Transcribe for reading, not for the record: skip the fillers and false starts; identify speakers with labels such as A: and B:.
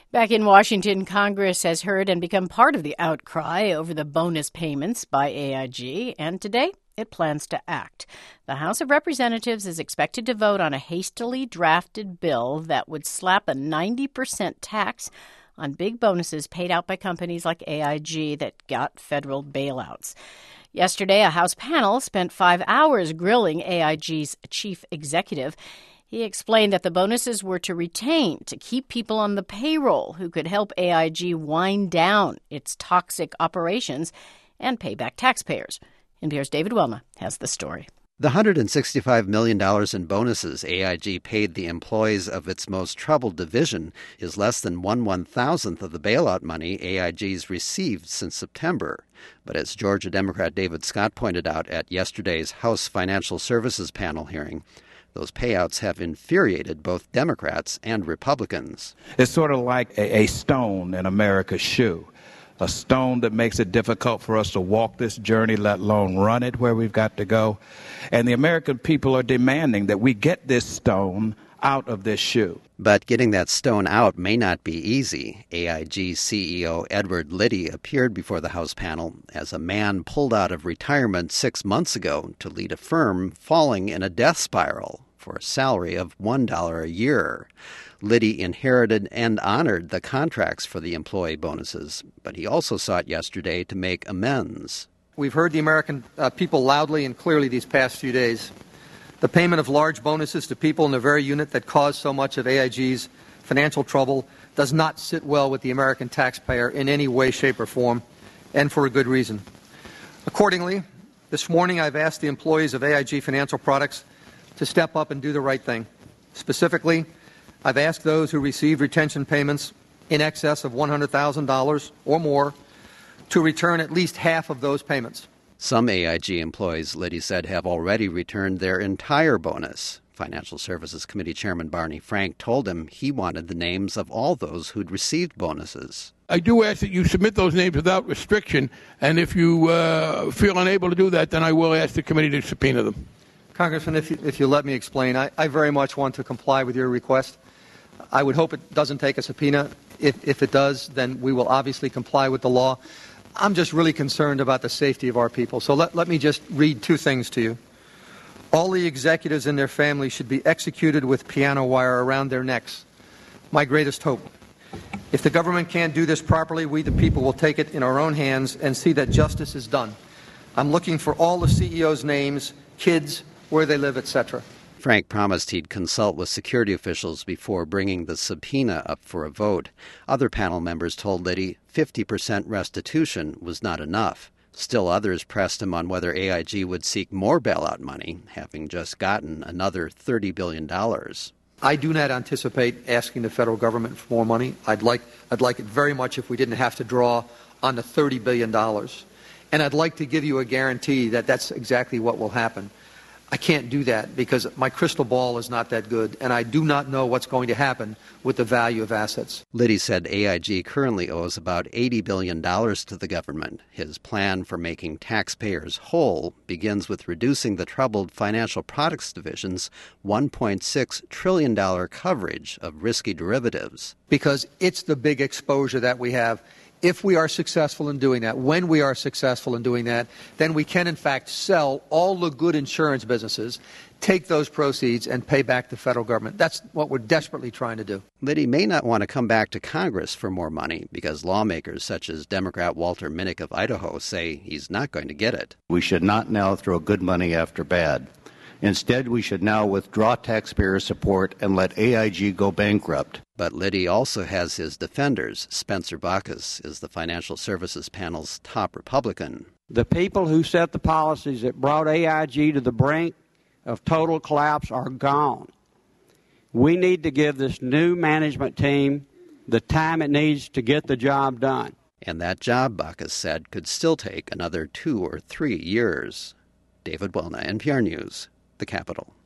A: Back in Washington, Congress has heard and become part of the outcry over the bonus payments by AIG, and today it plans to act. The House of Representatives is expected to vote on a hastily drafted bill that would slap a 90% tax on big bonuses paid out by companies like AIG that got federal bailouts. Yesterday, a House panel spent 5 hours grilling AIG's chief executive. He explained that the bonuses were to keep people on the payroll who could help AIG wind down its toxic operations and pay back taxpayers. NPR's David Welna has the story.
B: The $165 million in bonuses AIG paid the employees of its most troubled division is less than 1/1000th of the bailout money AIG's received since September. But as Georgia Democrat David Scott pointed out at yesterday's House Financial Services panel hearing, those payouts have infuriated both Democrats and Republicans.
C: It's sort of like a stone in America's shoe, a stone that makes it difficult for us to walk this journey, let alone run it where we've got to go. And the American people are demanding that we get this stone out of this shoe.
B: But getting that stone out may not be easy. AIG CEO Edward Liddy appeared before the House panel as a man pulled out of retirement 6 months ago to lead a firm falling in a death spiral for a salary of $1 a year. Liddy inherited and honored the contracts for the employee bonuses, but he also sought yesterday to make amends.
D: We've heard the American people loudly and clearly these past few days. The payment of large bonuses to people in the very unit that caused so much of AIG's financial trouble does not sit well with the American taxpayer in any way, shape, or form, and for a good reason. Accordingly, this morning I've asked the employees of AIG Financial Products to step up and do the right thing. Specifically, I've asked those who received retention payments in excess of $100,000 or more to return at least half of those payments.
B: Some AIG employees, Liddy said, have already returned their entire bonus. Financial Services Committee Chairman Barney Frank told him he wanted the names of all those who'd received bonuses.
E: I do ask that you submit those names without restriction, and if you feel unable to do that, then I will ask the committee to subpoena them.
D: Congressman, if you let me explain, I very much want to comply with your request. I would hope it doesn't take a subpoena. If it does, then we will obviously comply with the law. I'm just really concerned about the safety of our people. So let me just read two things to you. All the executives and their families should be executed with piano wire around their necks. My greatest hope. If the government can't do this properly, we the people will take it in our own hands and see that justice is done. I'm looking for all the CEOs' names, kids, where they live, etc.
B: Frank promised he'd consult with security officials before bringing the subpoena up for a vote. Other panel members told Liddy 50% restitution was not enough. Still others pressed him on whether AIG would seek more bailout money, having just gotten another $30 billion.
D: I do not anticipate asking the federal government for more money. I'd like it very much if we didn't have to draw on the $30 billion. And I'd like to give you a guarantee that that's exactly what will happen. I can't do that because my crystal ball is not that good, and I do not know what's going to happen with the value of assets.
B: Liddy said AIG currently owes about $80 billion to the government. His plan for making taxpayers whole begins with reducing the troubled financial products division's $1.6 trillion coverage of risky derivatives.
D: Because it's the big exposure that we have. If we are successful in doing that, when we are successful in doing that, then we can, in fact, sell all the good insurance businesses, take those proceeds, and pay back the federal government. That's what we're desperately trying to do.
B: Liddy may not want to come back to Congress for more money because lawmakers such as Democrat Walter Minnick of Idaho say he's not going to get it.
F: We should not now throw good money after bad. Instead, we should now withdraw taxpayer support and let AIG go bankrupt.
B: But Liddy also has his defenders. Spencer Baucus is the Financial Services panel's top Republican.
G: The people who set the policies that brought AIG to the brink of total collapse are gone. We need to give this new management team the time it needs to get the job done.
B: And that job, Baucus said, could still take another 2 or 3 years. David Welna, NPR News, the Capitol.